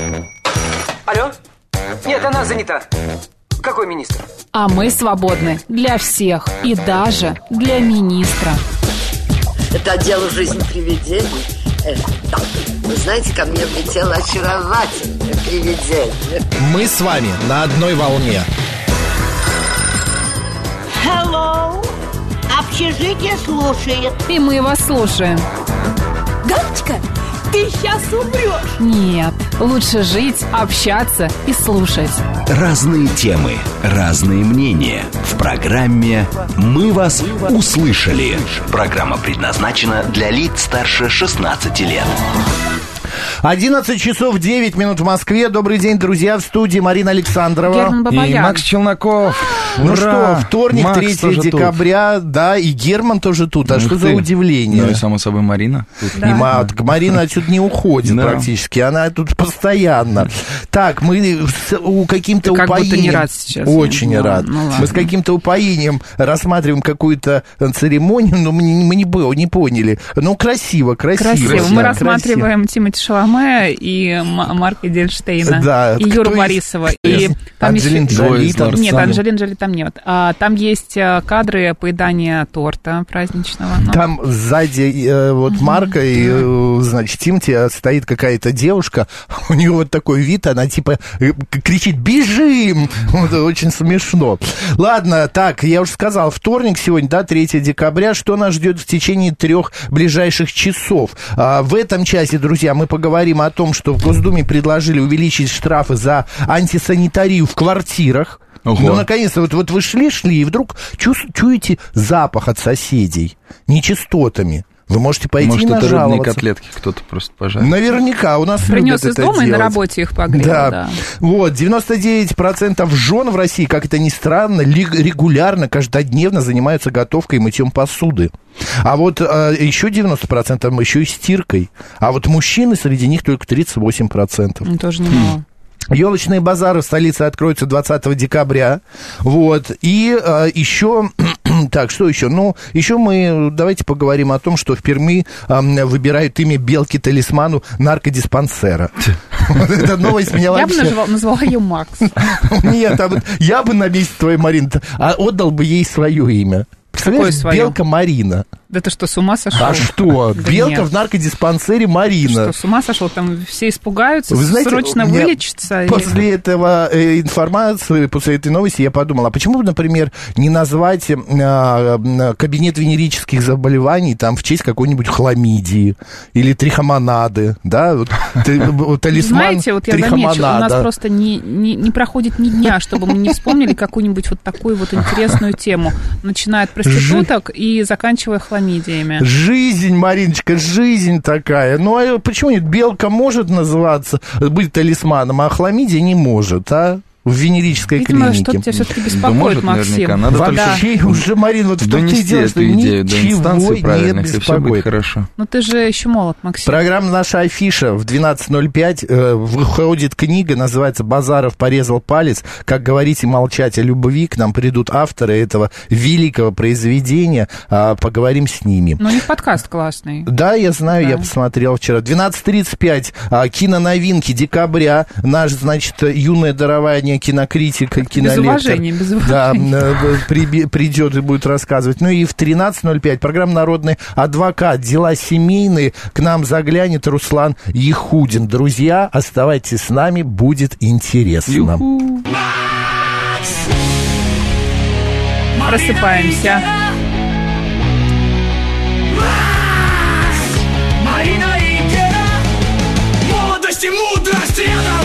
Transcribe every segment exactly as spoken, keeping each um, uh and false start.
Алло? Нет, она занята. Какой министр? А мы свободны для всех и даже для министра. Это отдел «Жизнь привидений». Э, так, вы знаете, ко мне влетело очаровательное привидение. Мы с вами на одной волне. Hello. Общежитие слушает. И мы вас слушаем. Галочка, ты сейчас умрешь. Нет, лучше жить, общаться и слушать. Разные темы, разные мнения. В программе «Мы вас услышали». Программа предназначена для лиц старше шестнадцати лет. одиннадцать часов девять минут в Москве. Добрый день, друзья, в студии Марина Александрова Герман Бабаян. И Макс Челноков. Ну Ура! что, вторник, Макс третьего декабря, тут. Да, и Герман тоже тут. А Ух что ты. за удивление? Ну и, само собой, Марина тут. Да. И Ма- Марина отсюда не уходит Да. практически, она тут постоянно. Так, мы с у каким-то Ты как упоением... будто не рад сейчас. Очень Ну, рад. ну ладно. Мы с каким-то упоением рассматриваем какую-то церемонию, но мы не, мы не, было, не поняли. Ну, красиво, красиво. Красиво. Красиво. Мы рассматриваем Тимоти Шаломе и М- Марка Эдельштейна. Да. И Юру Кто Борисова. из- И там Анджелина еще- Джоли Двое там. из Нет, Ларсана. Анджелины Джоли там нет. А, там есть а, кадры поедания торта праздничного. Ну, Там сзади э, вот Марка и, э, значит, Тимати стоит какая-то девушка, у нее вот такой вид, она типа э, кричит «Бежим!» Вот, очень смешно. Ладно, так, я уже сказал, вторник сегодня, да, третьего декабря, что нас ждет в течение трех ближайших часов. А, в этом часе, друзья, мы поговорим о том, что в Госдуме предложили увеличить штрафы за антисанитарию в квартирах. Ого. Ну, наконец-то, вот, вот вы шли-шли, и вдруг чу- чуете запах от соседей нечистотами. Вы можете пойти Может, и это рыбные нажаловаться. котлеты кто-то просто пожарил. Наверняка у нас принес любят из это дома и на делать. работе их погрел. Да. Да. Вот, девяносто девять процентов жен в России, как это ни странно, ли- регулярно, каждодневно занимаются готовкой и мытьем посуды. А вот э, еще девяносто процентов еще и стиркой. А вот мужчины среди них только тридцать восемь процентов. Ну, тоже немало. Елочные базары в столице откроются двадцатого декабря. Вот. И э, еще... Так, что еще? Ну, еще мы давайте поговорим о том, что в Перми э, выбирают имя белки-талисману наркодиспансера. Вот эта новость меня Я бы вообще... назвала, назвала ее Макс. Нет, а вот я бы на месте твоей Марины а отдал бы ей свое имя. Представляешь, свое? Белка Марина. Да ты что, с ума сошел? А что? Да Белка нет. в наркодиспансере Марина. Что, с ума сошел? Там все испугаются, Вы знаете, срочно у меня вылечатся. После или... этого э, информации, после этой новости я подумал, а почему бы, например, не назвать э, э, кабинет венерических заболеваний там в честь какой-нибудь хламидии или трихомонады, да? Вот, талисман Знаете, вот я замечу, у нас просто не, не, не проходит ни дня, чтобы мы не вспомнили какую-нибудь вот такую вот интересную тему, начиная от проституток и заканчивая хламидиями. Жизнь, Мариночка, жизнь такая. Ну, а почему нет? Белка может называться, быть талисманом, а хламидия не может, а? В венерической Видимо, клинике. что-то тебя все-таки Да беспокоит, может, Максим. наверняка. Надо Вообще только уже, Марин, вот в том-то и донести дело, что эту идею до ничего инстанции не правильных, и все будет беспокоит. хорошо. Ну ты же еще молод, Максим. Программа «Наша афиша» в двенадцать ноль пять э, выходит книга, называется «Базаров порезал палец. Как говорить и молчать о любви». К нам придут авторы этого великого произведения. А, поговорим с ними. Ну, у них подкаст классный. Да, я знаю, Да. я посмотрел вчера. двенадцать тридцать пять, а, киноновинки декабря. Наш, значит, юное дарование кинокритика, кинолектор. Без уважения, без Да, уважения. э, при- придет и будет рассказывать. Ну и в тринадцать ноль пять программа «Народный адвокат». Дела семейные. К нам заглянет Руслан Ехудин. Друзья, оставайтесь с нами, будет интересно. Просыпаемся. Марина и Гера, молодость и мудрость рядом.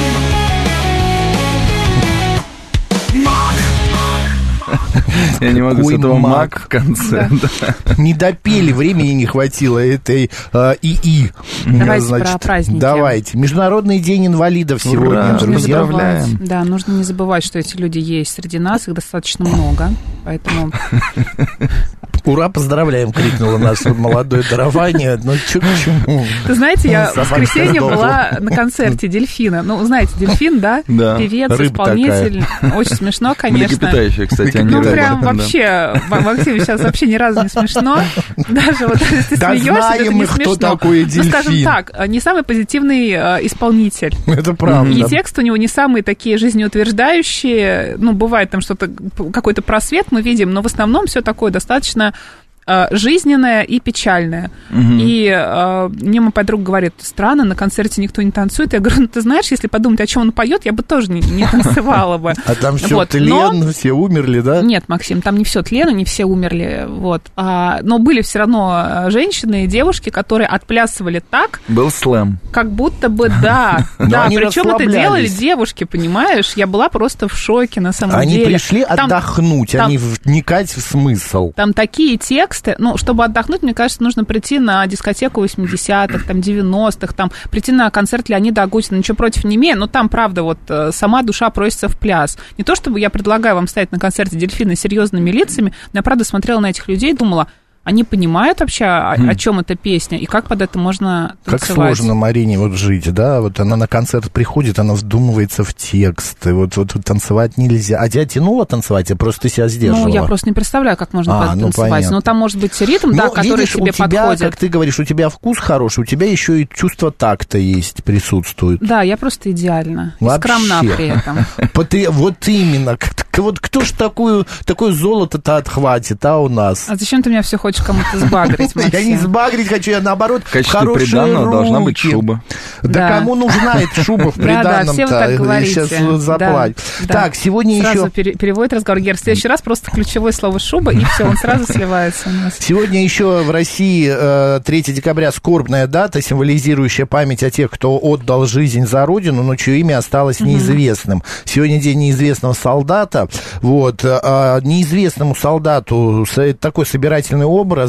Я не могу с Какой этого маг. маг в конце. Да. Не допели, времени не хватило этой э, ИИ. Давайте про праздники. Давайте. Международный день инвалидов сегодня, Ура, Нужно не друзья. поздравляем. забывать. Да, нужно не забывать, что эти люди есть среди нас, их достаточно много, поэтому... Ура, поздравляем, крикнуло наше молодое дарование. Ну, чё к чему? Ты знаете, я в Собака воскресенье сдохла. была на концерте «Дельфина». Ну, знаете, «Дельфин», да? Да. Певец, Рыба исполнитель. Очень смешно, конечно. Млекопитающие, кстати, они Ну, рыбы. прям вообще, Максим, сейчас вообще ни разу не смешно. Даже вот если ты да смеешься, знаем это не мы, смешно. кто такой дельфин. Ну, скажем так, не самый позитивный э, исполнитель. Это правда. И тексты у него не самые такие жизнеутверждающие. Ну, бывает там что-то, какой-то просвет мы видим, но в основном все такое достаточно жизненная и печальная. Угу. И э, мне моя подруга говорит, странно, на концерте никто не танцует. Я говорю, ну ты знаешь, если подумать, о чем он поет, я бы тоже не, не танцевала бы. А там все вот. тлен, но... все умерли, да? Нет, Максим, там не все тлен, не все умерли. Вот. А, но были все равно женщины и девушки, которые отплясывали так. Был слэм. Как будто бы, да. Да, причем это делали девушки, понимаешь? Я была просто в шоке, на самом они деле. Они пришли отдохнуть, а не вникать в смысл. Там такие тексты. Ну, чтобы отдохнуть, мне кажется, нужно прийти на дискотеку восьмидесятых, там, девяностых, там, прийти на концерт Леонида Агутина, ничего против не имею, но там, правда, вот сама душа просится в пляс. Не то, чтобы я предлагаю вам стоять на концерте «Дельфины» с серьезными лицами, но я, правда, смотрела на этих людей и думала, они понимают вообще, о, mm. о чем эта песня, и как под это можно танцевать. Как сложно Марине вот жить, да, вот она на концерт приходит, она вдумывается в текст, и вот, вот танцевать нельзя. А тебя тянуло танцевать, я просто себя сдерживала? Ну, я просто не представляю, как можно а, танцевать. Ну, ну, там может быть ритм, но, да, который видишь, тебе у тебя, подходит. Как ты говоришь, у тебя вкус хороший, у тебя еще и чувство такта есть, присутствует. Да, я просто идеальна, и вообще. Скромна при этом. Вот именно, вот кто ж такое золото-то отхватит, а у нас? А зачем ты меня все хочешь кому-то сбагрить? Я не сбагрить хочу, я наоборот в качестве приданого должна быть шуба. Да, да. Кому нужна эта шуба в приданом-то? Да, да, все вы так говорите. Сейчас заплатят. Да, так, да. сегодня сразу еще... Сразу переводит разговор. Гер, в следующий раз просто ключевое слово «шуба», и все, он сразу сливается у нас. Сегодня еще в России третьего декабря скорбная дата, символизирующая память о тех, кто отдал жизнь за Родину, но чье имя осталось неизвестным. Угу. Сегодня день неизвестного солдата. Вот. Неизвестному солдату такой собирательный образ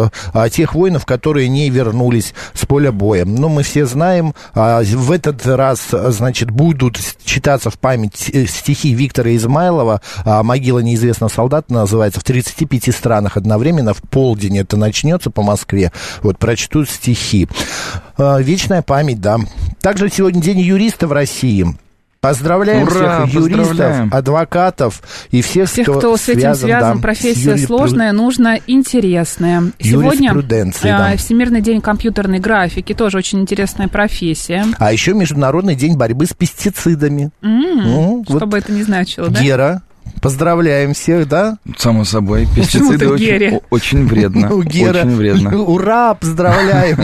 тех воинов, которые не вернулись с поля боя. Но мы все знаем, в этот раз, значит, будут читаться в память стихи Виктора Измайлова. «Могила неизвестного солдата» называется в тридцати пяти странах одновременно. В полдень это начнется по Москве. Вот, прочтут стихи. Вечная память, да. Также сегодня день юриста в России. Поздравляем Ура, всех юристов, поздравляем. адвокатов и всех, всех кто, кто с этим связан, связан. Да, профессия с сложная, нужная, интересная. Сегодня да. Всемирный день компьютерной графики, тоже очень интересная профессия. А еще Международный день борьбы с пестицидами. Mm, ну, что вот бы это ни значило, да? Гера. Поздравляем всех, да? Само собой, пестициды очень, очень вредно. Ну, Гера, очень вредно. Ура, поздравляем.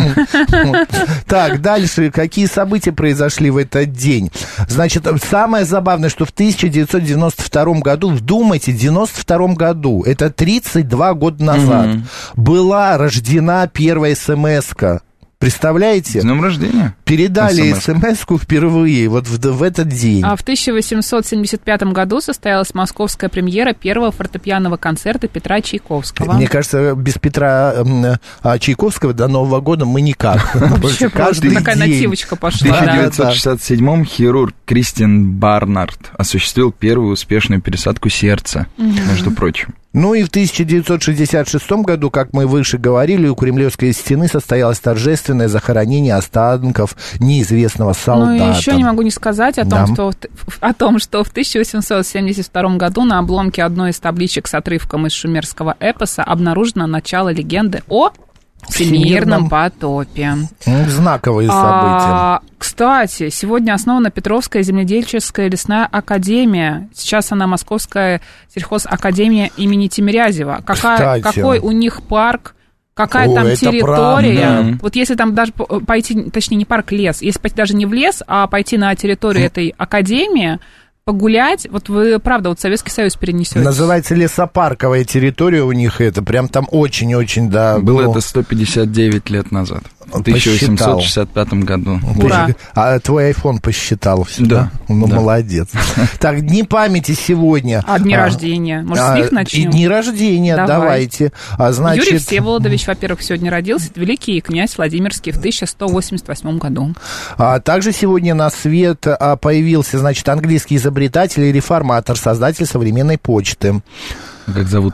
Так, дальше, какие события произошли в этот день? Значит, самое забавное, что в тысяча девятьсот девяносто втором году, вдумайте, в девяносто втором году, это тридцать два года назад, была рождена первая смс-ка. Представляете? С днем рождения. Передали смс-ку впервые вот в, в этот день. А в тысяча восемьсот семьдесят пятом году состоялась московская премьера первого фортепианного концерта Петра Чайковского. Мне кажется, без Петра э, Чайковского до Нового года мы никак. Вообще просто такая нативочка пошла. В тысяча девятьсот шестьдесят седьмом хирург Кристиан Барнард осуществил первую успешную пересадку сердца, между прочим. Ну и в тысяча девятьсот шестьдесят шестом году, как мы выше говорили, у Кремлевской стены состоялось торжественное захоронение останков неизвестного солдата. Ну и еще не могу не сказать о том, да. что, о том, что в тысяча восемьсот семьдесят втором году на обломке одной из табличек с отрывком из шумерского эпоса обнаружено начало легенды о всемирном потопе. Знаковые события. А, кстати, сегодня основана Петровская земледельческая лесная академия. Сейчас она Московская сельхозакадемия имени Тимирязева. Какая, какой у них парк, какая О, там территория. Правда. Вот если там даже пойти, точнее, не парк, лес, если пойти даже не в лес, а пойти на территорию этой академии, погулять, вот вы, правда, вот Советский Союз перенесете. Называется лесопарковая территория у них, это прям там очень-очень, да. Было ну, это сто пятьдесят девять лет назад, в тысяча восемьсот шестьдесят пятом году. Ура! А твой айфон посчитал все, да? да? Ну, да. Молодец. Так, дни памяти сегодня. А дни рождения? Может, с них начнем? И дни рождения, давайте. А, значит... Юрий Всеволодович, во-первых, сегодня родился, великий князь Владимирский в тысяча сто восемьдесят восьмом году. А также сегодня на свет появился, значит, английский изобретатель и реформатор, создатель современной почты. Как зовут-то его?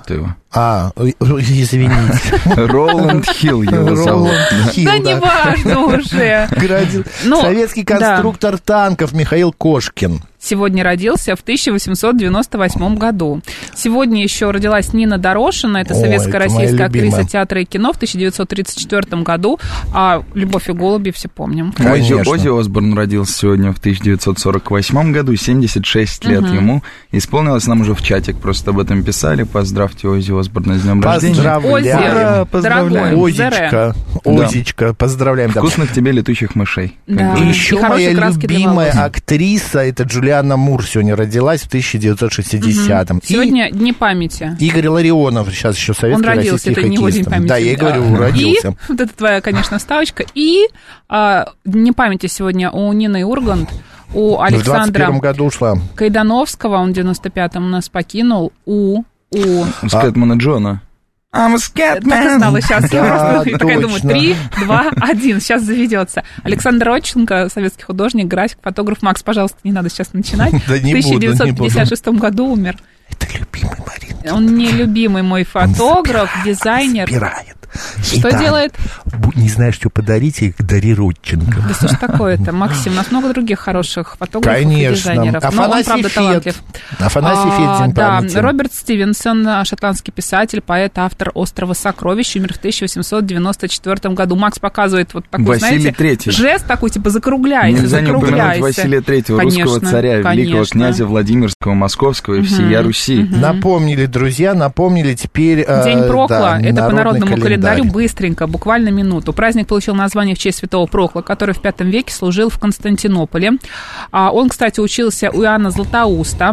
А, извините. Роланд Хилл его зовут. Да не важно уже. Советский конструктор танков Михаил Кошкин. Сегодня родился в тысяча восемьсот девяносто восьмом году. Сегодня еще родилась Нина Дорошина, это советская российская актриса театра и кино в тысяча девятьсот тридцать четвёртом году. А «Любовь и голуби» все помним. Оззи, Оззи Осборн родился сегодня в тысяча девятьсот сорок восьмом году, семьдесят шесть лет угу. ему. Исполнилось, нам уже в чатик просто об этом писали. Поздравьте Оззи Осборна с днем рождения. Поздравляем. Дорогой, Озичка, Озичка, да. Поздравляем. Вкусных тебе летучих мышей. Да. И еще и моя любимая актриса, это Джулия Анна Мур сегодня родилась в тысяча девятьсот шестидесятом. Угу. Сегодня и Дни памяти. Игорь Ларионов, сейчас еще советский Он родился, российский это хоккеист. не его День памяти. Да, я и говорю, родился. И, вот это твоя, конечно, ставочка. И а, Дни памяти сегодня у Нины Ургант, у Александра в двадцать первом году ушла. Кайдановского, он в девяносто пятом нас покинул, у... у... Скэтмана Джона. I'm a Scatman. Так и знала сейчас. Я да, просто такая думаю, три, два, один. Сейчас заведется. Александр Родченко, советский художник, график, фотограф. Макс, пожалуйста, не надо сейчас начинать. Да не буду, в тысяча девятьсот пятьдесят шестом году умер. Это любимый Марин. Он не любимый мой фотограф, дизайнер. Собирает. Что Итак, делает? Не знаешь, что подарить, и дари Родченко. Да что ж такое-то, Максим? У нас много других хороших фотографов Конечно. и дизайнеров. Афанасий Но он, правда, Фет. талантлив. Афанасий а, Фет, день да, памяти. Роберт Стивенсон, шотландский писатель, поэт, автор «Острова сокровищ», умер в тысяча восемьсот девяносто четвёртом году. Макс показывает вот такой, Василий знаете, Третий. жест такой, типа, закругляйся, Нельзя закругляйся. не упомянуть Василия Третьего, конечно, русского царя, конечно. великого князя Владимирского, Московского и угу, всея Руси. угу. Напомнили, друзья, напомнили теперь... День Прокла, да, это по народному календарь. календарю быстренько, буквально минуту. Праздник получил название в честь святого Прокла, который в пятом веке служил в Константинополе. Он, кстати, учился у Иоанна Златоуста.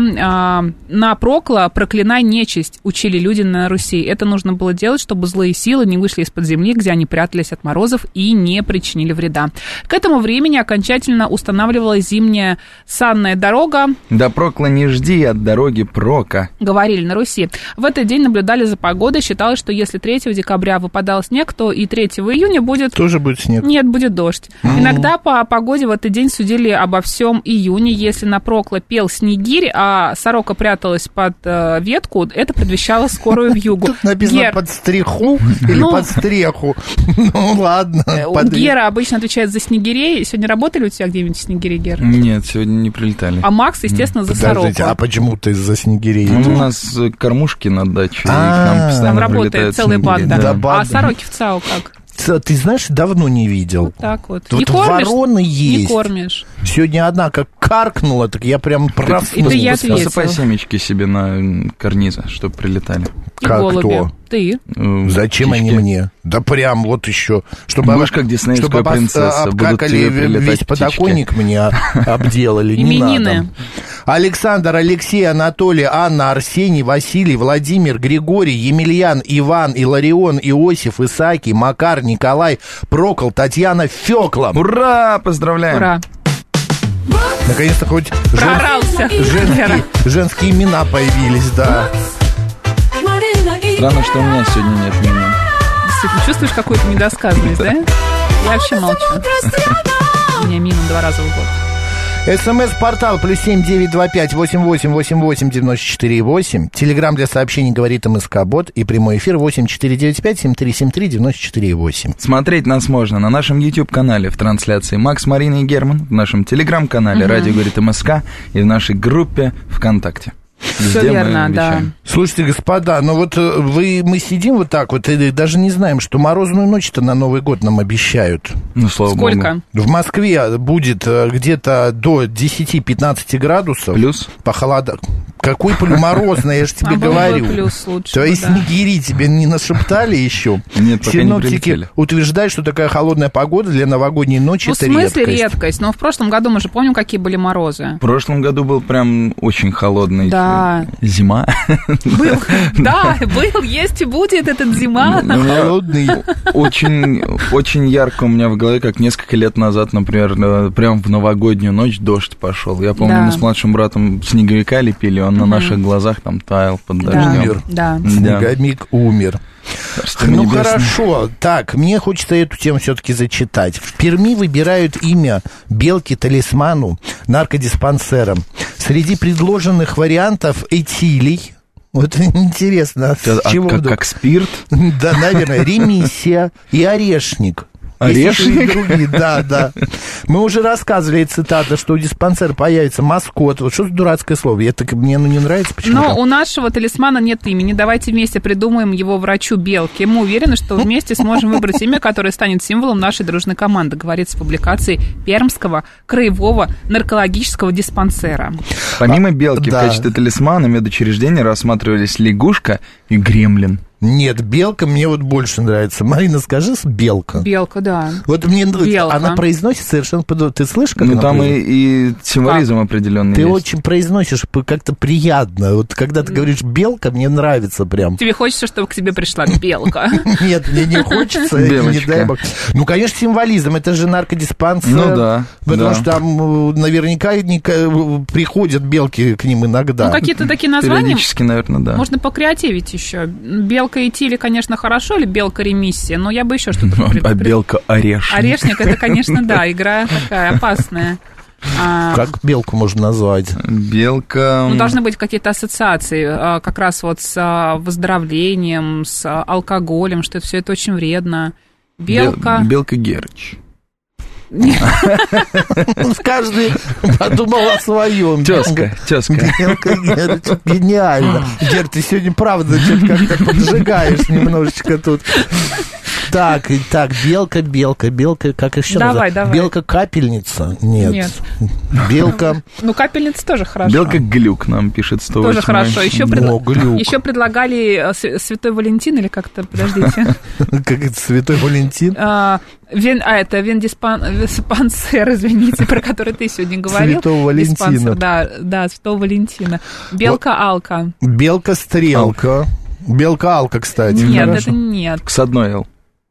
На Прокла «проклинай нечисть» учили люди на Руси. Это нужно было делать, чтобы злые силы не вышли из-под земли, где они прятались от морозов, и не причинили вреда. К этому времени окончательно устанавливалась зимняя санная дорога. Да Прокла не жди от дороги прока. Говорили на Руси. В этот день наблюдали за погодой. Считалось, что если третьего декабря выпадал снег, то и третьего июня будет... Тоже будет снег? Нет, будет дождь. Mm-hmm. Иногда по погоде в этот день судили обо всем июне. Если на Прокла пел снегирь, а сорока пряталась под э, ветку, это предвещало скорую вьюгу. Тут написано Гер... под стриху или ну, под стреху. Ну, ладно. Под... Гера обычно отвечает за снегирей. Сегодня работали у тебя где-нибудь снегири, Гер? Нет, сегодня не прилетали. А Макс, естественно, за Подождите, сороку. А почему ты за снегирей? Ну, у нас кормушки на даче, и к нам постоянно там работает целая банда. А сороки в ЦАУ как? Ты знаешь, давно не видел. Вот так вот. Тут не кормишь, вороны есть. Не кормишь. Сегодня одна как каркнула, так я прям проснулся. И ты я Посыпай семечки себе на карнизы, чтобы прилетали. И как голуби. Кто? Ты. Зачем Птички. они мне? Да прям вот еще. Чтобы, Будешь как диснеевская чтобы принцесса. обкакали весь подоконник меня обделали. Не надо. Александр, Алексей, Анатолий, Анна, Арсений, Василий, Владимир, Григорий, Емельян, Иван, Иларион, Иосиф, Исаакий, Макар, Николай, Прокол, Татьяна, Фёкла. Ура! Поздравляем! Ура! Наконец-то хоть Прорался. Жен... женские, женские имена появились, да. Странно, что у меня сегодня нет имен. Действительно, чувствуешь какую-то недосказанность, да? Я вообще молчу. У меня мина два раза в год. СМС-портал плюс семь девять два пять восемь восемь восемь восемь девяносто четыре восемь. Телеграмм для сообщений говорит МСК-бот. И прямой эфир восемь четыре девять пять семь три семь три девяносто четыре восемь. Смотреть нас можно на нашем YouTube-канале в трансляции Макс, Марина и Герман, в нашем Телеграм-канале угу. «Радио говорит МСК» и в нашей группе ВКонтакте. Все верно, да. Слушайте, господа, ну вот вы, мы сидим вот так вот и даже не знаем, что морозную ночь-то на Новый год нам обещают. Ну, слава Сколько? Богу. В Москве будет где-то до десять-пятнадцать градусов. Плюс? Похолода. Какой морозный, я же тебе говорю. Плюс лучше. То есть снегири тебе не нашептали еще? Нет, пока не прилетели. Синоптики утверждают, что такая холодная погода для новогодней ночи — это редкость. Ну, в смысле редкость? Но в прошлом году мы же помним, какие были морозы. В прошлом году был прям очень холодный. Да. Зима. Был, да, был, есть и будет этот зима. Холодный. Очень, очень ярко у меня в голове, как несколько лет назад, например, прям в новогоднюю ночь дождь пошел. Я помню, Да. мы с младшим братом снеговика лепили, он на наших глазах там таял под дождем. Умер. Да. Снеговик умер. Царство Ну небесное. хорошо, так, мне хочется эту тему все-таки зачитать. В Перми выбирают имя белки-талисману наркодиспансерам. Среди предложенных вариантов этилий, Вот интересно, с а, чего как, вдруг? Как спирт? Да, наверное, ремиссия и орешник. Орешник? Другие, да, да. Мы уже рассказывали цитата, что у диспансера появится маскот. Вот что за дурацкое слово? Это мне ну, не нравится почему-то. Но у нашего талисмана нет имени. Давайте вместе придумаем его врачу Белке. Мы уверены, что вместе сможем выбрать имя, которое станет символом нашей дружной команды, говорится в публикации Пермского краевого наркологического диспансера. Помимо белки, да. в качестве талисмана медучреждения рассматривались лягушка и гремлин. Нет, белка мне вот больше нравится. Марина, скажи, белка. Белка, да. Вот мне Белка. Она произносит совершенно по-другому. Ты слышишь, как Ну, она там произносит? и, и символизм Как? определенный Ты есть. очень произносишь как-то приятно. Вот когда ты говоришь белка, мне нравится прям. Тебе хочется, чтобы к тебе пришла белка? Нет, мне не хочется. Не дай бог. Ну, конечно, символизм. Это же наркодиспансер. Ну да. Потому да. что там наверняка приходят белки к ним иногда. Ну, какие-то такие названия. Периодически, наверное, да. Можно покреативить еще. Белка и Тили, конечно, хорошо, или белка ремиссия, но я бы еще что-то А придумала. белка орешник. Орешник, это, конечно, да, игра такая опасная. А, Как белку можно назвать? Белка... ну, должны быть какие-то ассоциации, а, как раз вот с а, выздоровлением, с а, алкоголем, что это все это очень вредно. Белка... Бел- Белка Герыч. Каждый подумал о своем. Тезка, тезка. Белка Герыч, гениально. Гер, ты сегодня правда что-то как-то поджигаешь немножечко тут. Так, и так, белка, белка, белка, как еще Давай, называется? давай. Белка-капельница? Нет. Нет. Белка... Ну, капельница тоже хорошо. Белка Глюк нам пишет сто восемь. Тоже хорошо. Еще, О, предла- Глюк. еще предлагали а, Св- Святой Валентин или как-то, подождите. Как это, Святой Валентин? А, вен, а это вендиспансер, извините, про который ты сегодня говорил. Святого Валентина. Диспансер, да, да, Святого Валентина. Белка-алка. Белка-стрелка. Белка-алка, кстати. Нет, хорошо. это нет. С одной Л.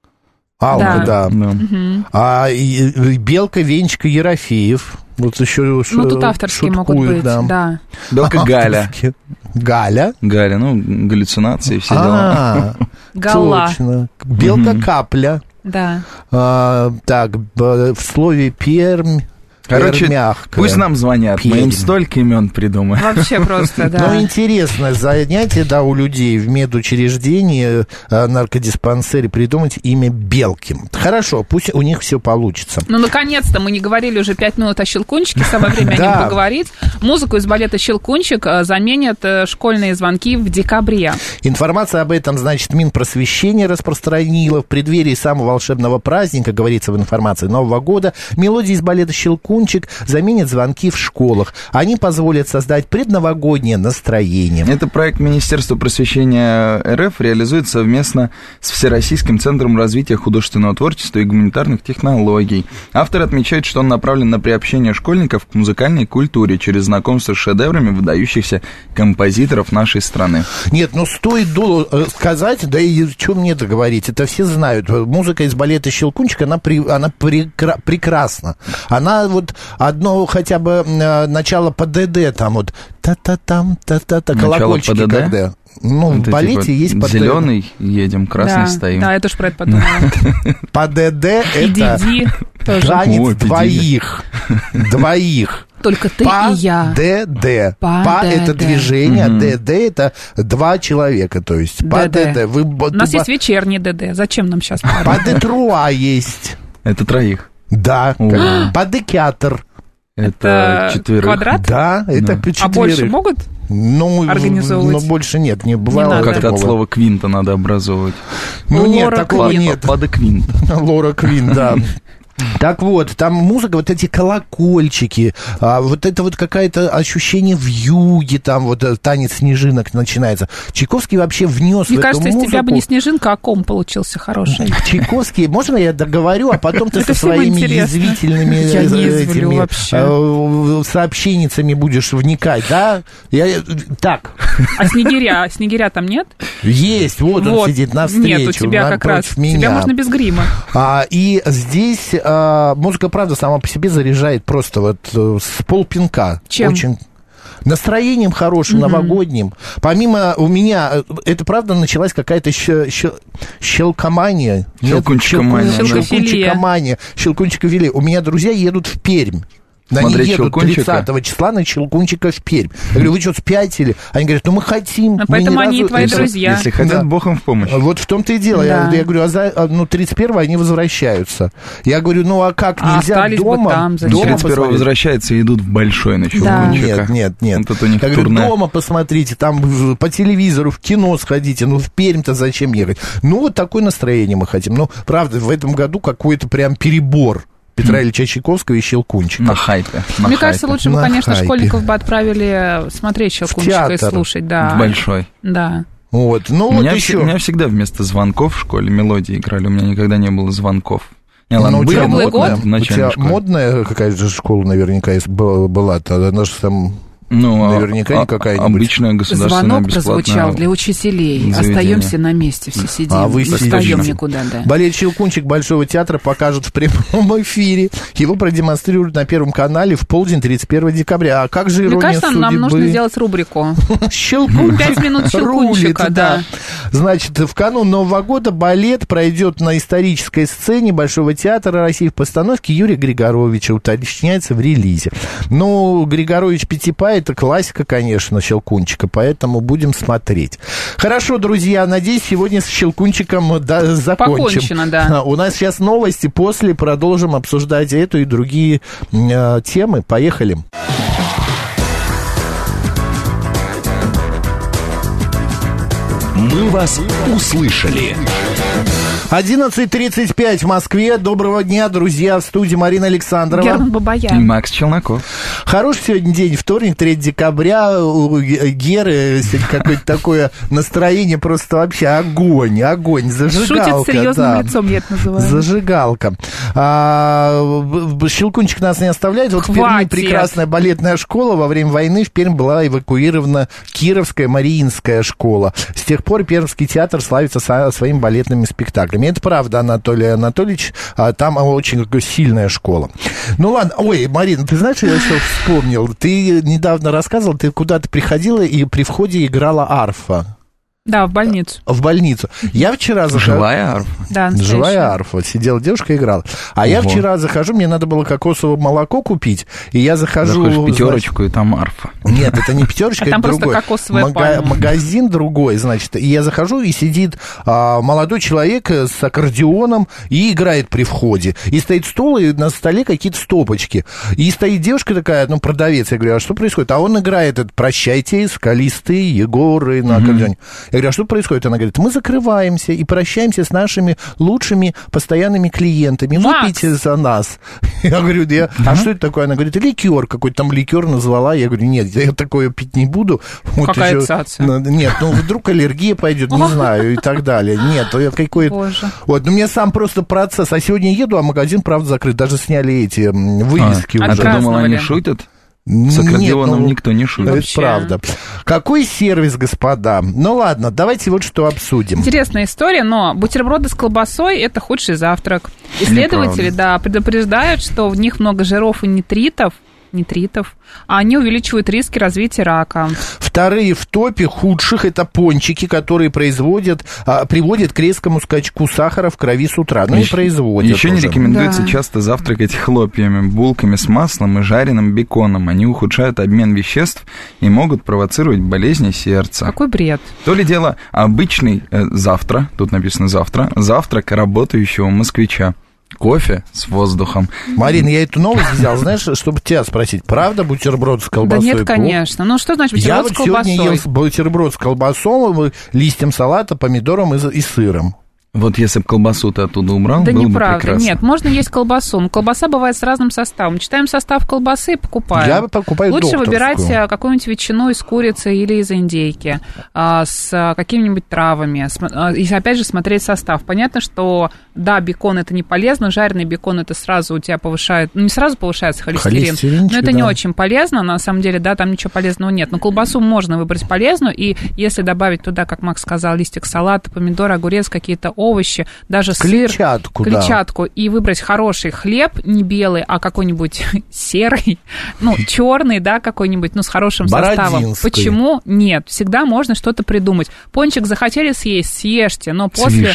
Алка, да. Да. А и- и белка Венечка Ерофеев. Вот еще Ну, шу- тут авторские могут шуткует, быть, да. да. Белка Галя. Авторские. Галя? Галя, ну, галлюцинации, все дела. А, Гала, точно. Белка-капля. да. А, так, б- в слове Пермь. Короче, мягкая. пусть нам звонят, мы им Пермь. столько имен придумаем. Вообще просто, да. Ну, интересно, занятие, да, у людей в медучреждении, э, наркодиспансере придумать имя Белки. Хорошо, пусть у них все получится. Ну, наконец-то, мы не говорили уже пять минут о «Щелкунчике», самое время о Да. нем поговорить. Музыку из балета «Щелкунчик» э, заменят э, школьные звонки в декабре. Информация об этом, значит, Минпросвещение распространила в преддверии самого волшебного праздника, говорится в информации, Нового года. Мелодии из балета «Щелкунчик» заменят звонки в школах. Они позволят создать предновогоднее настроение. Это проект Министерства просвещения эр эф реализует совместно с Всероссийским центром развития художественного творчества и гуманитарных технологий. Авторы отмечают, что он направлен на приобщение школьников к музыкальной культуре через знакомство с шедеврами выдающихся композиторов нашей страны. Нет, ну стоит до- э, сказать, да и что мне-то говорить, это все знают. Музыка из балета «Щелкунчик», она, при, она прекра- прекрасна. Она вот одно хотя бы э, начало по ДД, там вот та-та-там, та-та-та, Начало колокольчики по ДД? когда. Ну, Это в балете типа есть по ДД. зеленый едем, красный Да, стоим. да, я тоже про это подумала. По ДД И это Диди тоже. танец Ой, Диди. двоих. Двоих. Только ты По и я. ДД. По По это ДД. движение, ДД это два человека, то есть по ДД. ДД. Вы, У нас есть вечерний ДД. Зачем нам сейчас? по Детруа есть. Это троих. Да. О. как- По Декятр. Это Это четверых. квадрат? Да, это по А больше четверых. могут? Ну, организовывать? ну, больше нет, не бывало надо. Как-то такого. от слова квинта надо образовывать. Ну, нет, Лора такого Квин. нет. Пада квинт. Лора Квин, да. Так вот, там музыка, вот эти колокольчики, а, вот это вот какое-то ощущение вьюги, там вот э, танец снежинок начинается. Чайковский вообще внес Мне в кажется, эту из тебя бы музыку- не снежинка, а ком получился хороший. Чайковский, можно я договорю, а потом ты Это со всем своими интересно. язвительными Я не э, изволю этими, вообще. э, сообщенницами будешь вникать, да? Я, так, А снегиря? Снегиря там нет? есть, вот, он сидит навстречу, Нет, у тебя как раз. напротив меня. Тебя можно без грима. А, и здесь а, музыка, правда, сама по себе заряжает просто вот э, с полпинка. Чем? Очень настроением хорошим, новогодним. Помимо у меня, э, это правда началась какая-то щ- щ- щелкомания. Нет, Щелкунчикомания, щелку- да. Щелкунчикомания. Щелкунчиковелия. У меня друзья едут в Пермь. Они смотреть едут Щелкунчика. тридцатого числа на Щелкунчика в Пермь. Я говорю, вы что, спятили? Они говорят, ну мы хотим. А мы поэтому они разу... и твои если, друзья. Если хотят, Да. Бог им в помощь. Вот в том-то и дело. Да. Я, я говорю, а за, ну, тридцать первого они возвращаются. Я говорю, ну а как, А нельзя остались бы дома? там, зачем? дома тридцать первого посмотреть? возвращается и идут в большой на Щелкунчика. Нет, нет, нет. Вот это у них Я говорю, турне. дома посмотрите, там в- по телевизору, в кино сходите, ну в Пермь-то зачем ехать? Ну вот такое настроение мы хотим. Ну, правда, в этом году какой-то прям перебор Петра Ильича Чайковского и Щелкунчика. На хайпе. на Мне кажется, хайпе. лучше бы, На конечно, хайпе. школьников бы отправили смотреть Щелкунчика и театр. слушать, да. В большой. Да. Вот, ну У вот меня, еще. вс- у меня всегда вместо звонков в школе мелодии играли, у меня никогда не было звонков. Не, ладно, Ну, у были, тебя но Круглый вот год? в У начальной тебя школе. модная какая-то школа наверняка есть, была, была-то. Она же там Ну, наверняка а- не какая-нибудь. Обычная государственная Звонок бесплатная. прозвучал для учителей. заведение. Остаемся на месте, все сидим. А вы не сидите. встаем никуда, да. Балет «Щелкунчик» Большого театра покажут в прямом эфире. Его продемонстрируют на Первом канале в полдень тридцать первого декабря. А как же Мне ирония кажется, нам судьбы? нужно сделать рубрику. Щелкунчик. Пять минут Щелкунчика, Рулит, да. Значит, в канун Нового года балет пройдет на исторической сцене Большого театра России в постановке Юрия Григоровича, уточняется в релизе. Ну, Григорович Пятипа — это классика, конечно, Щелкунчика, поэтому будем смотреть. Хорошо, друзья, надеюсь, сегодня с Щелкунчиком да, закончим. Покончено, да. У нас сейчас новости, после продолжим обсуждать эту и другие э, темы. Поехали. «Мы вас услышали». одиннадцать тридцать пять в Москве. Доброго дня, друзья, в студии Марина Александрова. Герман И Бабаян. Макс Челноков. Хороший сегодня день, вторник, третьего декабря. У Геры сегодня какое-то такое настроение, просто вообще огонь, огонь, зажигалка. Шутит серьезным да. лицом, я это называю. Зажигалка. А, б- б- Щелкунчик нас не оставляет. Вот в Перми Хватит. прекрасная балетная школа. Во время войны в Пермь была эвакуирована Кировская Мариинская школа. С тех пор Пермский театр славится со- своими балетными спектаклями. Это правда, Анатолий Анатольевич. А, там очень сильная школа. Ну ладно. Ой, Марина, ты знаешь, я что вспомнил? Ты недавно рассказывала, ты куда-то приходила и при входе играла арфа. Да, в больницу. В больницу. Я вчера захожу... Живая арфа. Да, настоящая. Живая арфа. Сидела девушка и играла. А я Ого. вчера захожу, мне надо было кокосовое молоко купить, и я захожу... Заходишь в пятерочку, и там арфа. значит, нет, это не пятерочка, А это там просто другой. кокосовая Мага- пальма. Магазин другой, значит. И я захожу, и сидит а, молодой человек с аккордеоном и играет при входе. И стоит стол, и на столе какие-то стопочки. И стоит девушка такая, ну, продавец. Я говорю, а что происходит? А он играет, это «Прощайте, скалистые Егоры» на аккордеоне. Я говорю, а что происходит? Она говорит, мы закрываемся и прощаемся с нашими лучшими постоянными клиентами. Макс! Выпейте за нас. Я говорю, я, а что это такое? Она говорит, ликер, какой-то там ликер назвала. Я говорю, нет, я такое пить не буду. Вот Какая еще- цаца. Ну, нет, ну вдруг аллергия пойдет, не знаю, и так далее. Нет, я какой-то... Боже. Вот, ну мне сам просто процесс. А сегодня еду, а магазин, правда, закрыт. Даже сняли эти м, вывески А, а уже. ты думал, они Отпраздновали. шутят? С Нет, аккордеоном ну, никто не шутит. Это Вообще. правда. Какой сервис, господа? Ну ладно, давайте вот что обсудим. Интересная история, но бутерброды с колбасой – это худший завтрак. Исследователи, да, предупреждают, что в них много жиров и нитритов, нитритов, а они увеличивают риски развития рака. Вторые в топе худших — это пончики, которые производят, а, приводят к резкому скачку сахара в крови с утра. Ну и производят Еще не уже. рекомендуется Да. часто завтракать хлопьями, булками с маслом и жареным беконом. Они ухудшают обмен веществ и могут провоцировать болезни сердца. Какой бред. То ли дело обычный э, завтра, тут написано завтра, завтрак работающего москвича. Кофе с воздухом. Марина, я эту новость взял, знаешь, чтобы тебя спросить, правда бутерброд с Да колбасой? нет, плохо? конечно. Ну что значит Я бутерброд вот с колбасой? сегодня ел бутерброд с колбасой, листьем салата, помидором и, и сыром. Вот если бы колбасу ты оттуда убрал, Да было бы неправда. прекрасно. Нет, можно есть колбасу. Но колбаса бывает с разным составом. Читаем состав колбасы и покупаем. Я покупаю Лучше докторскую. выбирать а, какую-нибудь ветчину из курицы или из индейки а, с а, какими-нибудь травами. См- а, И опять же смотреть состав. Понятно, что да, бекон это не полезно, жареный бекон это сразу у тебя повышает, ну не сразу повышается холестерин, Холестеринчик, но это да. не очень полезно, на самом деле, да, там ничего полезного нет. Но колбасу можно выбрать полезную, и если добавить туда, как Макс сказал, листик салата, помидор, огурец, какие-то овощи, даже сыр, Клетчатку, да. клетчатку, и выбрать хороший хлеб, не белый, а какой-нибудь серый, ну, черный, да, какой-нибудь, ну, с хорошим составом. Бородинский. Почему? Нет, всегда можно что-то придумать. Пончик захотели съесть, съешьте, но С после... вишней. С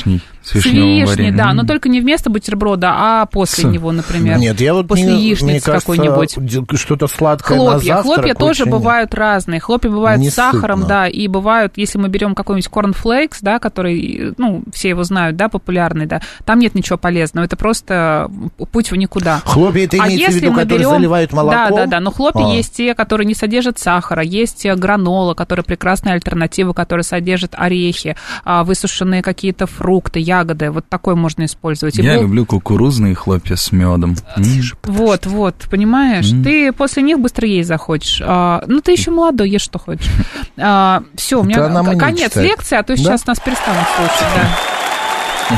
С вишневым вареньем. Да, но только не вместо бутерброда, а после с... него, например. Нет, я вот после не, яичницы какой-нибудь. Что-то сладкое хлопья. на завтрак. Хлопья тоже очень... бывают разные. Хлопья бывают не с сахаром, сытно. да, и бывают, если мы берем какой-нибудь корнфлейкс, да, который, ну, все его знают, да, популярный, да, там нет ничего полезного, это просто путь в никуда. Хлопья, это имеется а в виду, которые берем... заливают молоком? Да, да, да, но хлопья а. есть те, которые не содержат сахара, есть гранола, которая прекрасная альтернатива, которая содержит орехи, высушенные какие-то фрукты, ягоды, вот такой можно использовать. Я был... люблю кукурузные хлопья с медом. Вот, вот, понимаешь, mm. ты после них быстро есть захочешь. А, ну, ты еще молодой, ешь что хочешь. А, все, у меня конец лекции, а то сейчас да? нас перестанут слушать, да.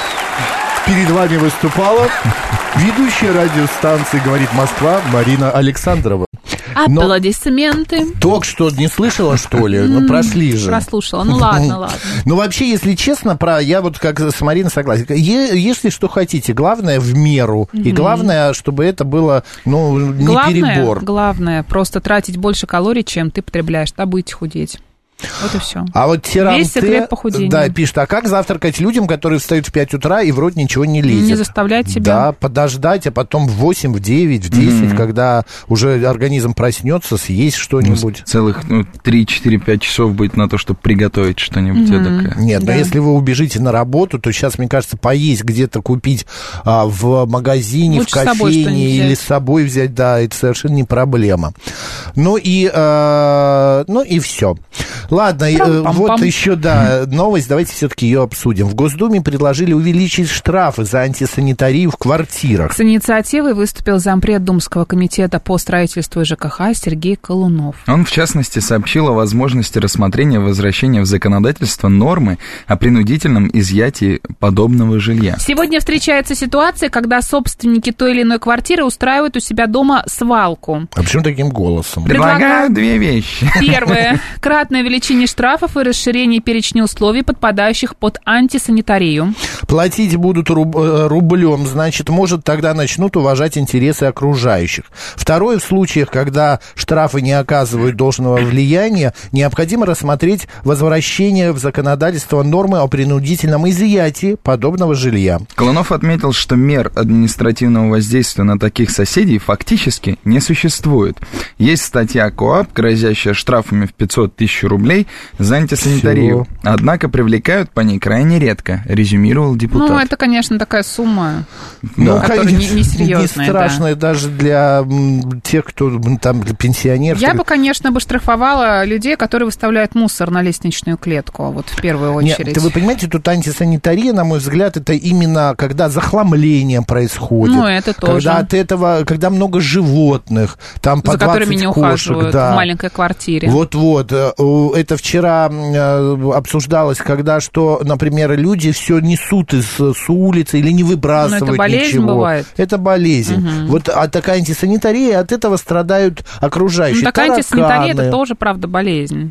Перед вами выступала ведущая радиостанции «Говорит Москва» Марина Александрова. Аплодисменты. Только что не слышала, что ли? Ну, прошли же. Прослушала. Ну, ладно, ладно. Ну, вообще, если честно, про я вот как с Мариной согласен. Если что хотите, главное в меру. И главное, чтобы это было, ну, не перебор. Главное, просто тратить больше калорий, чем ты потребляешь. Тогда будете худеть. Вот и все. А вот Тиран Весь секрет похудения. Да, пишет, а как завтракать людям, которые встают в пять утра и в рот ничего не лезет? Не заставлять себя. Да, подождать, а потом в восемь, в девять, в десять, mm-hmm. когда уже организм проснется, съесть что-нибудь. Ну, целых ну, три-четыре-пять часов будет на то, чтобы приготовить что-нибудь. Mm-hmm. Такое. Нет, да. но если вы убежите на работу, то сейчас, мне кажется, поесть где-то купить а, в магазине, лучше в кофейне или с собой взять, да, это совершенно не проблема. Ну и, а, ну и все. Ладно, Пам-пам-пам. Вот еще, да, новость, давайте все-таки ее обсудим. В Госдуме предложили увеличить штрафы за антисанитарию в квартирах. С инициативой выступил зампред Думского комитета по строительству и ЖКХ Сергей Колунов. Он, в частности, сообщил о возможности рассмотрения возвращения в законодательство нормы о принудительном изъятии подобного жилья. Сегодня встречается ситуация, когда собственники той или иной квартиры устраивают у себя дома свалку. А почему таким голосом? Предлагаю две вещи. Первое. Кратное увеличение штрафов и расширение перечня условий, подпадающих под антисанитарию. Платить будут руб, рублем, значит, может, тогда начнут уважать интересы окружающих. Второе, в случаях, когда штрафы не оказывают должного влияния, необходимо рассмотреть возвращение в законодательство нормы о принудительном изъятии подобного жилья. Колунов отметил, что мер административного воздействия на таких соседей фактически не существует. Есть статья КоАП, грозящая штрафами в пятьсот тысяч рублей за антисанитарию. Всего. Однако привлекают по ней крайне редко, резюмировал депутат. Ну, это, конечно, такая сумма, да. которая не, не серьезная. Не страшная да. даже для тех, кто там, для пенсионеров. Я бы, конечно, бы штрафовала людей, которые выставляют мусор на лестничную клетку, вот в первую очередь. Нет, вы понимаете, тут антисанитария, на мой взгляд, это именно когда захламление происходит. Ну, это тоже. Когда от этого, когда много животных, там по за которыми не кошек, ухаживают да. в маленькой квартире. Вот-вот. Это вчера обсуждалось, когда, что, например, люди все несут из, с улицы или не выбрасывают ничего. Но это болезнь ничего. бывает. Это болезнь. Угу. Вот а такая антисанитария, от этого страдают окружающие. Ну, такая тараканы. антисанитария, это тоже, правда, болезнь.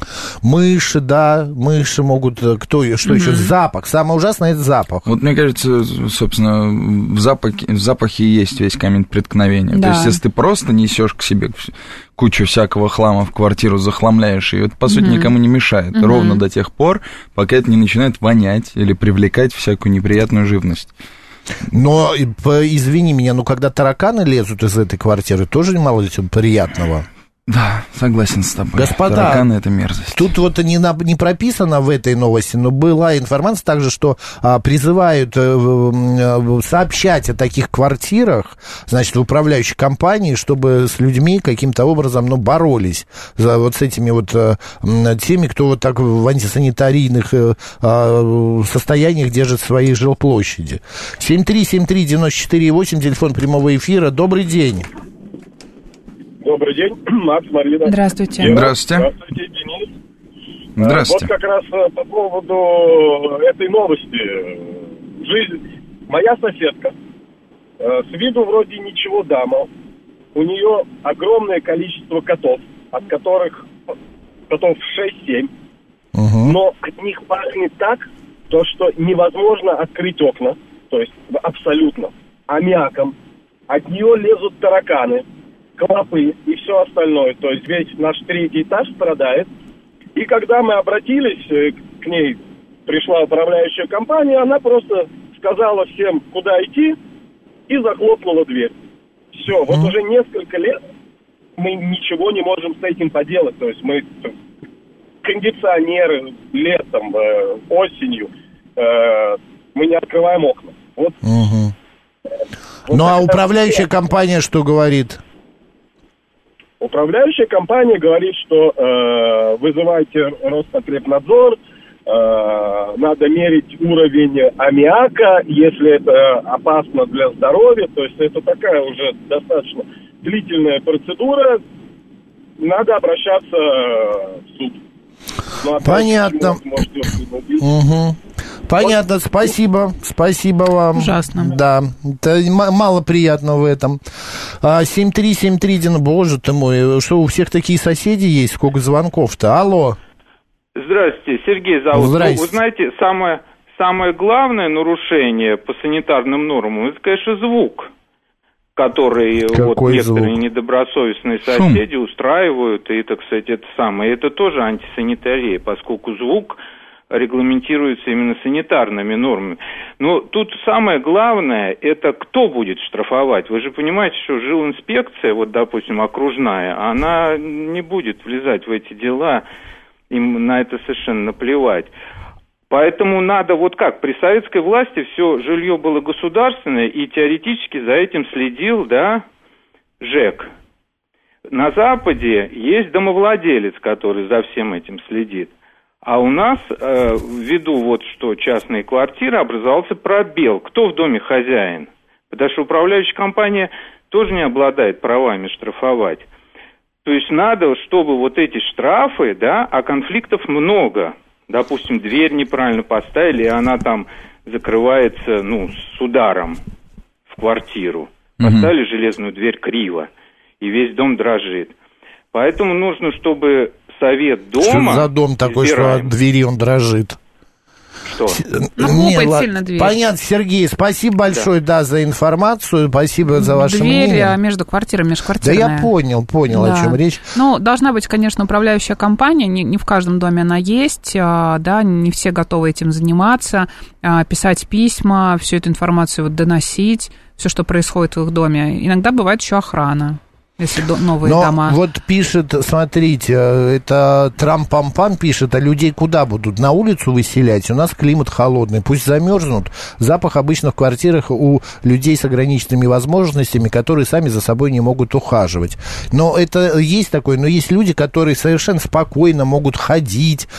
Мыши, да, мыши могут, кто, что mm-hmm. еще, запах, самое ужасное это запах. Вот мне кажется, собственно, в запахе, в запахе и есть весь камень преткновения. Да. То есть, если ты просто несешь к себе кучу всякого хлама в квартиру, захламляешь ее, это, по сути, mm-hmm. никому не мешает, mm-hmm. ровно до тех пор, пока это не начинает вонять или привлекать всякую неприятную живность. Но, извини меня, ну, когда тараканы лезут из этой квартиры, тоже немало приятного. Да, согласен с тобой. Господа, тараканы — это мерзость. Тут вот не, на, не прописано в этой новости, но была информация также, что а, призывают а, сообщать о таких квартирах, значит, в управляющей компании, чтобы с людьми каким-то образом, ну, боролись за, вот с этими вот а, теми, кто вот так в антисанитарийных а, состояниях держит свои жилплощади. семь три семь три девяносто четыре восемь, телефон прямого эфира. Добрый день. Добрый день, Макс, Марина. Здравствуйте. Гера. Здравствуйте. Здравствуйте, Денис. Здравствуйте. Вот как раз по поводу этой новости. Жизнь. Моя соседка. С виду вроде ничего дама. У нее огромное количество котов, от которых котов шесть-семь. Угу. Но от них пахнет так, то, что невозможно открыть окна. То есть абсолютно. Аммиаком. От нее лезут тараканы, клопы и все остальное. То есть весь наш третий этаж страдает. И когда мы обратились к ней пришла управляющая компания, она просто сказала всем, куда идти, и захлопнула дверь. Все, вот mm-hmm. уже несколько лет мы ничего не можем с этим поделать. То есть мы кондиционеры летом, э, осенью, э, мы не открываем окна. Вот. Mm-hmm. Вот ну а управляющая все. компания что говорит? Управляющая компания говорит, что э, вызывайте Роспотребнадзор, э, надо мерить уровень аммиака, если это опасно для здоровья, то есть это такая уже достаточно длительная процедура, надо обращаться в суд. Ну, понятно. Угу. Понятно, вот. Спасибо, спасибо вам. Ужасно. Да, это мало приятного в этом. семь три семь три, боже ты мой, что у всех такие соседи есть, сколько звонков-то? Алло. Здравствуйте, Сергей зовут. Здрасте. Вы знаете, самое, самое главное нарушение по санитарным нормам, это, конечно, звук, который вот некоторые звук? недобросовестные соседи Шум. устраивают, и, так сказать, это самое, это тоже антисанитария, поскольку звук регламентируется именно санитарными нормами. Но тут самое главное, это кто будет штрафовать. Вы же понимаете, что жилинспекция, вот, допустим, окружная, она не будет влезать в эти дела, им на это совершенно наплевать. Поэтому надо, вот как, при советской власти все жилье было государственное, и теоретически за этим следил, да, ЖЭК. На Западе есть домовладелец, который за всем этим следит. А у нас, э, ввиду вот что частные квартиры, образовался пробел. Кто в доме хозяин? Потому что управляющая компания тоже не обладает правами штрафовать. То есть надо, чтобы вот эти штрафы, да, а конфликтов много. Допустим, дверь неправильно поставили, и она там закрывается, ну, с ударом в квартиру. Поставили угу. железную дверь криво, и весь дом дрожит. Поэтому нужно, чтобы совет дома... Что за дом такой, избираем. Что от двери он дрожит? Что? Ну, хлопает Не, сильно дверь. Понятно, Сергей, спасибо большое, да, да за информацию, спасибо за ваше дверь мнение. Дверь между квартирами, межквартирная. Да я понял, понял, да. о чем речь. Ну, должна быть, конечно, управляющая компания, не, не в каждом доме она есть, да, не все готовы этим заниматься, писать письма, всю эту информацию вот доносить, все, что происходит в их доме. Иногда бывает еще охрана. Если новые Но дома. Вот пишет, смотрите, это Трамп-Пампан пишет, а людей куда будут? На улицу выселять? У нас климат холодный, пусть замерзнут. Запах обычно в квартирах у людей с ограниченными возможностями, которые сами за собой не могут ухаживать. Но это есть такое, но есть люди, которые совершенно спокойно могут ходить,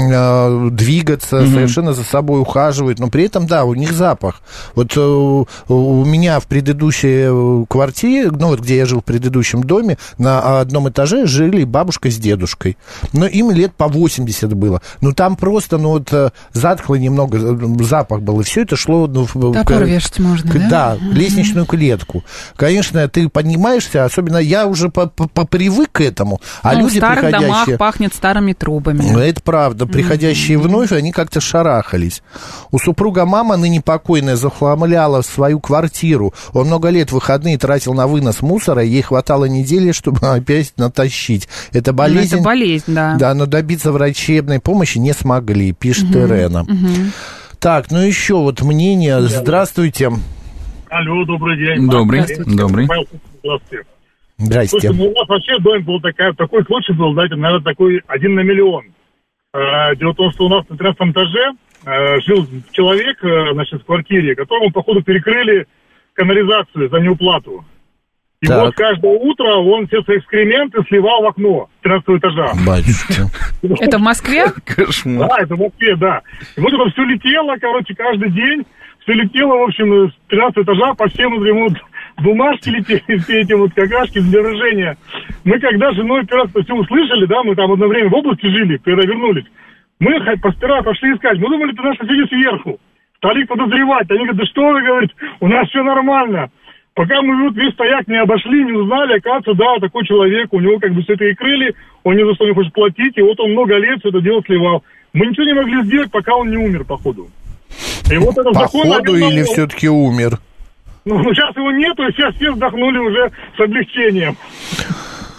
двигаться, mm-hmm. совершенно за собой ухаживают, но при этом, да, у них запах. Вот у меня в предыдущей квартире, ну вот где я жил в предыдущем доме, на одном этаже жили бабушка с дедушкой. Но им лет по восемьдесят было. Ну, там просто, ну, вот, затхло немного, запах был, и все это шло... Ну, топор в, вешать можно, да? Да, в лестничную клетку. Конечно, ты поднимаешься, особенно я уже попривык к этому, а ну, люди, в старых приходящие... домах пахнет старыми трубами. Ну, это правда. Приходящие mm-hmm. вновь, они как-то шарахались. У супруга мама, ныне покойная, захламляла свою квартиру. Он много лет в выходные тратил на вынос мусора, ей хватало недели, чтобы опять натащить. Это болезнь. Ну, это болезнь, да. Да, но добиться врачебной помощи не смогли, пишет угу, Ирена. Угу. Так, ну еще вот мнение. Здравствуйте. Алло, добрый день. Добрый. Добрый. Здравствуйте. Здрасте. Слушайте, ну, у нас вообще дом был такой, такой случай был, знаете, наверное, такой один на миллион. Дело в том, что у нас на тринадцатом этаже жил человек, значит, в квартире, которому, походу, перекрыли канализацию за неуплату. И так. вот каждое утро он все свои экскременты сливал в окно тринадцатого этажа. Батюшки. Это в Москве? Кошмар. Да, это в Москве, да. И вот это все летело, короче, каждый день. Все летело, в общем, с тринадцатого этажа по всем ему бумажки летели, все эти вот какашки для рождения. Мы когда с женой первый раз это все услышали, да, мы там одно время в области жили, когда вернулись. Мы сперва пошли искать. Мы думали, это наши соседи сверху. Стали их подозревать. Они говорят, да что вы, говорите, у нас все нормально. Пока мы вот весь стояк не обошли, не узнали, оказывается, да, такой человек, у него как бы все это и крыли, он ни за что не хочет платить, и вот он много лет все это дело сливал. Мы ничего не могли сделать, пока он не умер, походу. И вот этот закон... Походу или все-таки умер? Ну, сейчас его нету, и сейчас все вздохнули уже с облегчением.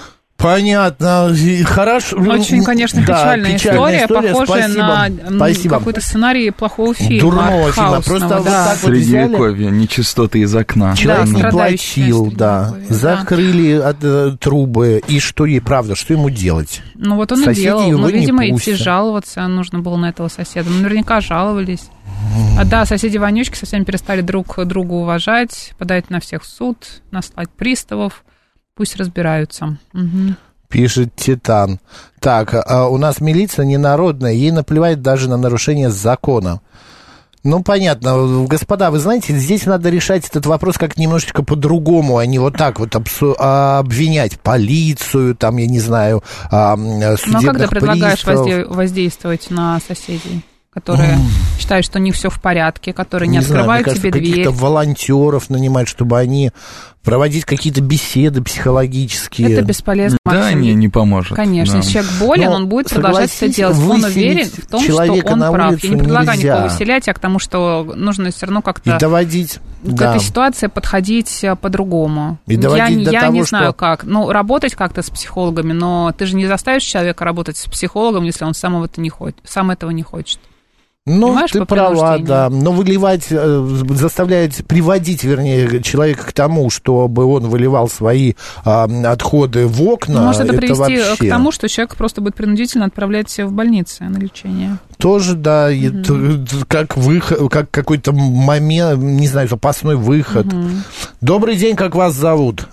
Понятно. Хорошо. Очень, конечно, печальная, да, печальная история, история, похожая спасибо. на спасибо. какой-то сценарий плохого фильма. Дурного фильма. Просто да. вот так вот Средневековье, нечистоты из окна. Человек да, не платил, да. Закрыли от, э, трубы. И что ей, правда, что ему делать? Ну, вот он Соседи и делал. Ну, видимо, идти жаловаться нужно было на этого соседа. Ну, наверняка жаловались. А, да, соседи-вонючки совсем перестали друг друга уважать, подать на всех в суд, наслать приставов. Пусть разбираются. Угу. Пишет Титан. Так, а у нас милиция ненародная, ей наплевать даже на нарушение закона. Ну, понятно. Господа, вы знаете, здесь надо решать этот вопрос как немножечко по-другому, а не вот так вот обсу- обвинять полицию, там, я не знаю, судебных приставов. Но когда предлагаешь возде- воздействовать на соседей? Которые mm. считают, что у них все в порядке, которые не, не открывают знаю, тебе дверь. Каких-то волонтеров нанимать, чтобы они проводить какие-то беседы психологические. Это бесполезно. Да, не, не поможет. Конечно, да. если человек болен, но, он будет продолжать это делать. Он уверен в том, что он прав. Я не предлагаю никого выселять, а к тому, что нужно все равно как-то и доводить, к да. этой ситуации подходить по-другому. И доводить я до я того, не знаю, что... как. Ну, работать как-то с психологами, но ты же не заставишь человека работать с психологом, если он сам этого не хочет. Сам этого не хочет. Ну, понимаешь, ты права, да. Но выливать, заставлять, приводить, вернее, человека к тому, чтобы он выливал свои а, отходы в окна, может это, это привести вообще... к тому, что человек просто будет принудительно отправлять в больницы на лечение. Тоже, да, mm-hmm. как выход, как какой-то момент, не знаю, запасной выход. Mm-hmm. Добрый день, как вас зовут?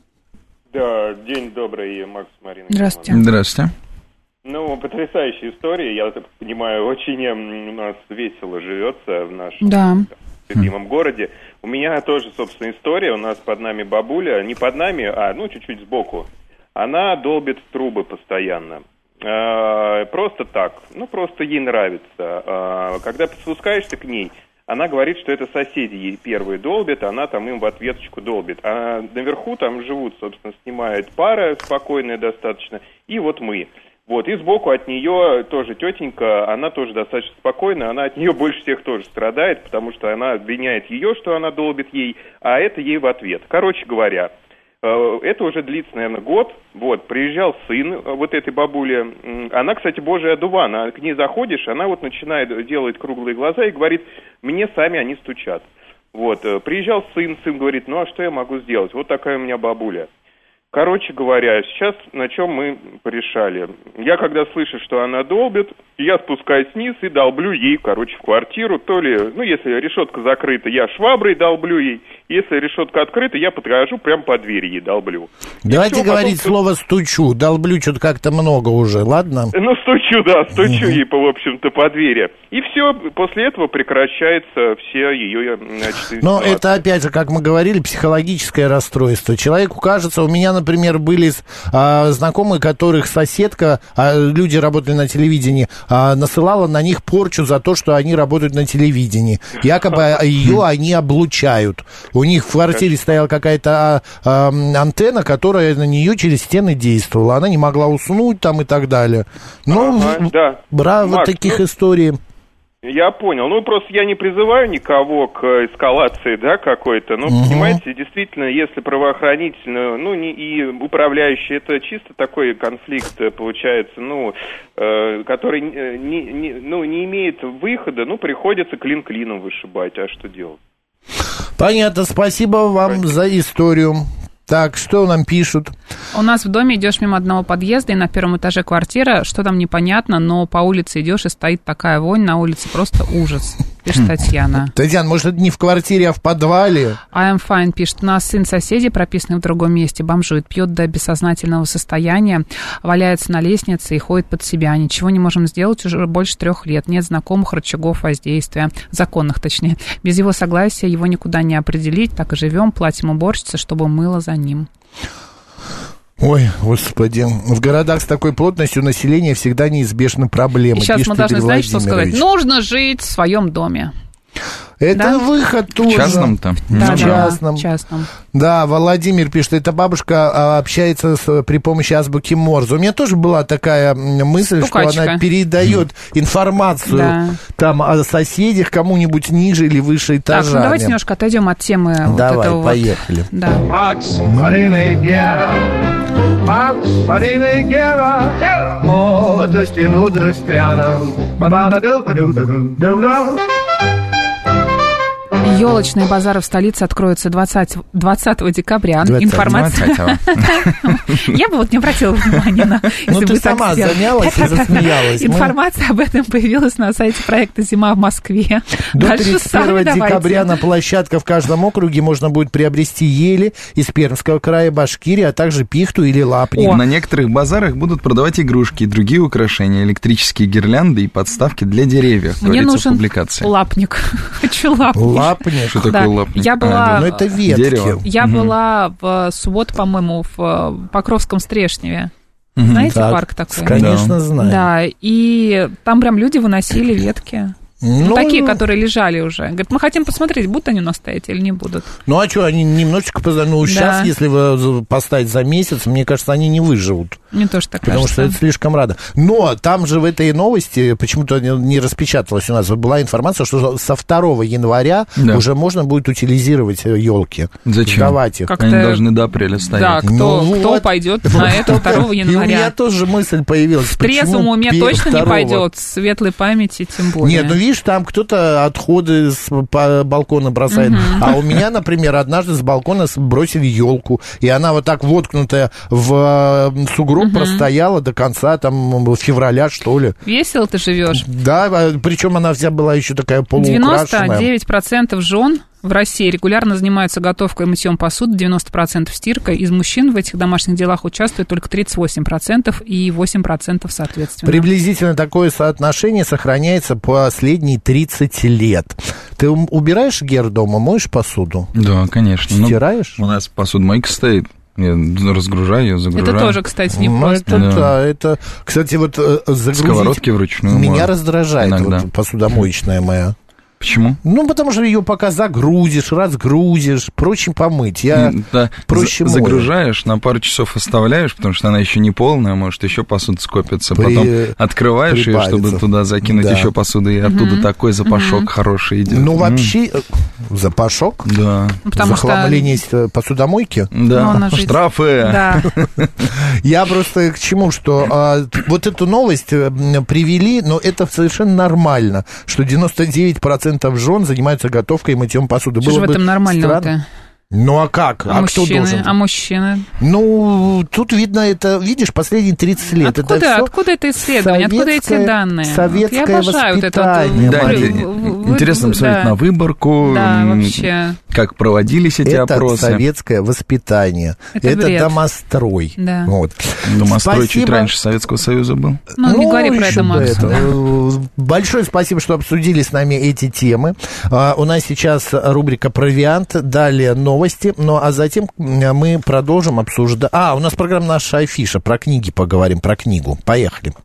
Да, день добрый, Макс, Марина. Здравствуйте. Здравствуйте. Ну, потрясающая история. Я так понимаю, очень у нас весело живется в нашем да. любимом городе. У меня тоже, собственно, история. У нас под нами бабуля, не под нами, а ну чуть-чуть сбоку. Она долбит в трубы постоянно. А, просто так. Ну, просто ей нравится. А, когда спускаешься к ней, она говорит, что это соседи ей первые долбят, она там им в ответочку долбит. А наверху там живут, собственно, снимает пара спокойная достаточно, и вот мы. Вот, и сбоку от нее тоже тетенька, она тоже достаточно спокойная, она от нее больше всех тоже страдает, потому что она обвиняет ее, что она долбит ей, а это ей в ответ. Короче говоря, это уже длится, наверное, год. Вот, приезжал сын вот этой бабули. Она, кстати, божий одуван. А к ней заходишь, она вот начинает делать круглые глаза и говорит, мне сами они стучат. Вот, приезжал сын, сын говорит, ну а что я могу сделать? Вот такая у меня бабуля. Короче говоря, сейчас на чем мы порешали. Я когда слышу, что она долбит, я спускаюсь вниз и долблю ей, короче, в квартиру. То ли, ну, если решетка закрыта, я шваброй долблю ей. Если решетка открыта, я подхожу, прям по двери ей долблю. Давайте все, говорить потом... слово «стучу». Долблю что-то как-то много уже, ладно? Ну, стучу, да, стучу ей, в общем-то, по двери. И все, после этого прекращается все ее, значит, но это, опять же, как мы говорили, психологическое расстройство. Человеку кажется, у меня, например, были а, знакомые, которых соседка, а, люди работали на телевидении, а, насылала на них порчу за то, что они работают на телевидении. Якобы ее они облучают. У них в квартире стояла какая-то а, а, антенна, которая на нее через стены действовала. Она не могла уснуть там и так далее. Ну, ага, да. браво, Макс, таких ну... историй. Я понял. Ну, просто я не призываю никого к эскалации, да, какой-то. Ну, угу. понимаете, действительно, если правоохранительную, ну, не, и управляющий, это чисто такой конфликт получается, ну, э, который не, не, ну, не имеет выхода, ну, приходится клин клином вышибать, а что делать? Понятно. Спасибо вам Понятно. за историю. Так, что нам пишут? У нас в доме идешь мимо одного подъезда, и на первом этаже квартира, что там непонятно, но по улице идешь, и стоит такая вонь на улице, просто ужас, пишет Татьяна. Татьяна, может, это не в квартире, а в подвале? I am fine, пишет, у нас сын соседей, прописанный в другом месте, бомжует, пьет до бессознательного состояния, валяется на лестнице и ходит под себя. Ничего не можем сделать уже больше трех лет. Нет знакомых рычагов воздействия, законных точнее. Без его согласия его никуда не определить, так и живем, платим уборщице, чтобы мыло за ним. Ой, господи, в городах с такой плотностью населения всегда неизбежны проблемы. И сейчас мы должны, знаете, что сказать? Нужно жить в своем доме. Это да? выход тоже. В частном-то? Да, в частном. Да, частном. Да, Владимир пишет, эта бабушка общается с, при помощи азбуки Морзе. У меня тоже была такая мысль, Стукачка. Что она передает информацию да. там о соседях кому-нибудь ниже или выше этажами. Так, ну давайте немножко отойдем от темы. Давай, вот этого поехали. Вот. Да. Макс, Марина, я. Господи, Гера, молодость и мудрость рядом. Елочные базары в столице откроются двадцатого декабря. Информация. Я бы вот не обратила внимания на... Ну, ты сама занялась и засмеялась. Информация об этом появилась на сайте проекта «Зима в Москве». До тридцать первого декабря на площадках в каждом округе можно будет приобрести ели из Пермского края, Башкирии, а также пихту или лапник. На некоторых базарах будут продавать игрушки и другие украшения, электрические гирлянды и подставки для деревьев. Мне нужен лапник. Хочу лапник. Лапник? Что такое да. лапник? Я была... А, ну, это ветки. Дерево. Я угу. была в субботу, по-моему, в Покровском Стрешневе. Угу. Знаете, так, парк такой? Конечно, да. знаю. Да, и там прям люди выносили ветки. Ну, ну, такие, которые лежали уже. Говорят, мы хотим посмотреть, будут они у нас стоять или не будут. Ну, а что, они немножечко... Ну, да. сейчас, если вы поставить за месяц, мне кажется, они не выживут. Мне тоже так потому кажется. Потому что это слишком рано. Но там же в этой новости почему-то не распечаталось у нас. Была информация, что со второго января да. уже можно будет утилизировать елки. Зачем? Давать их. Как-то... Они должны до апреля стоять. Да, кто, ну, кто вот. пойдет на это второго января? И у меня тоже мысль появилась. В трезвом уме точно не пойдет, в светлой памяти тем более. Нет, ну видишь, там кто-то отходы с балкона бросает. Uh-huh. А у меня, например, однажды с балкона бросили елку, и она вот так воткнутая в сугроб uh-huh. простояла до конца там февраля, что ли. Весело ты живешь. Да, причем она вся была еще такая полуукрашенная. девяносто девять процентов жен в России регулярно занимаются готовкой и мытьем посуды, девяносто процентов стиркой. Из мужчин в этих домашних делах участвует только тридцать восемь процентов и восемь процентов соответственно. Приблизительно такое соотношение сохраняется последние тридцать лет. Ты убираешь, Гер, дома, моешь посуду? Да, конечно. Стираешь? Ну, у нас посудомойка стоит. Я разгружаю ее, загружаю. Это тоже, кстати, не ну, просто. Это, да. Да, это, кстати, вот загрузить... Сковородки вручную. Меня можно. Раздражает вот, посудомоечная моя. Почему? Ну, потому что ее пока загрузишь, разгрузишь, проще помыть. Я да, проще за- загружаешь, на пару часов оставляешь, потому что она еще не полная, может, еще посуда скопится. При... Потом открываешь прибавится. Ее, чтобы туда закинуть да. еще посуды, и mm-hmm. оттуда такой запашок mm-hmm. хороший идет. Ну, вообще, mm. запашок? Да. Потому захламление что... посудомойки? Да, штрафы. Да. Я просто к чему, что а, вот эту новость привели, но это совершенно нормально, что девяносто девять процентов жен занимаются готовкой и мытьем посуды. Что же в этом нормального-то? Ну, а как? А, а мужчины? кто должен? А мужчины? Ну, тут видно это, видишь, последние тридцать лет. Откуда это, откуда это исследование? Откуда эти данные? Советское Я обожаю воспитание. Вот да, это интересно посмотреть да. на выборку, да, вообще. Как проводились эти это опросы. Это советское воспитание. Это, это домострой. Да. Вот. Домострой спасибо. Чуть раньше Советского Союза был. Ну, ну не говори про это, Макс. Это. Да. Большое спасибо, что обсудили с нами эти темы. А, у нас сейчас рубрика «Провиант», далее новости, ну а затем мы продолжим обсуждать... А, у нас программа «Наша афиша», про книги поговорим, про книгу. Поехали.